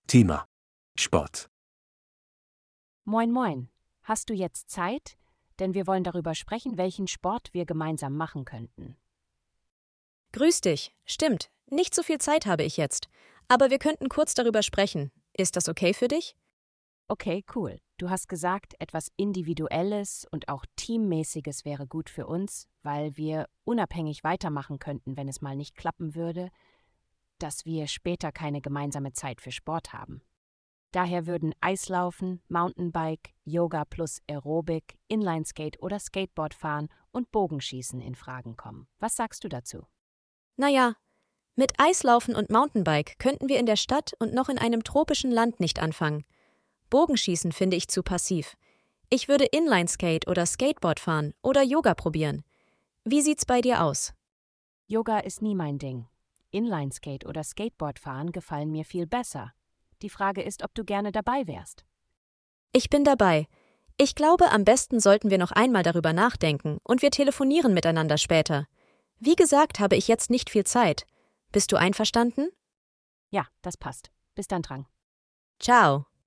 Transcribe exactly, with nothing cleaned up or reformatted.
Thema: Sport. Moin moin. Hast du jetzt Zeit? Denn wir wollen darüber sprechen, welchen Sport wir gemeinsam machen könnten. Grüß dich. Stimmt, nicht so viel Zeit habe ich jetzt. Aber wir könnten kurz darüber sprechen. Ist das okay für dich? Okay, cool. Du hast gesagt, etwas Individuelles und auch Teammäßiges wäre gut für uns, weil wir unabhängig weitermachen könnten, wenn es mal nicht klappen würde, dass wir später keine gemeinsame Zeit für Sport haben. Daher würden Eislaufen, Mountainbike, Yoga plus Aerobic, Inlineskate oder Skateboard fahren und Bogenschießen in Fragen kommen. Was sagst du dazu? Naja, mit Eislaufen und Mountainbike könnten wir in der Stadt und noch in einem tropischen Land nicht anfangen. Bogenschießen finde ich zu passiv. Ich würde Inlineskate oder Skateboard fahren oder Yoga probieren. Wie sieht's bei dir aus? Yoga ist nie mein Ding. Inlineskate oder Skateboard fahren gefallen mir viel besser. Die Frage ist, ob du gerne dabei wärst. Ich bin dabei. Ich glaube, am besten sollten wir noch einmal darüber nachdenken und wir telefonieren miteinander später. Wie gesagt, habe ich jetzt nicht viel Zeit. Bist du einverstanden? Ja, das passt. Bis dann, Drang. Ciao.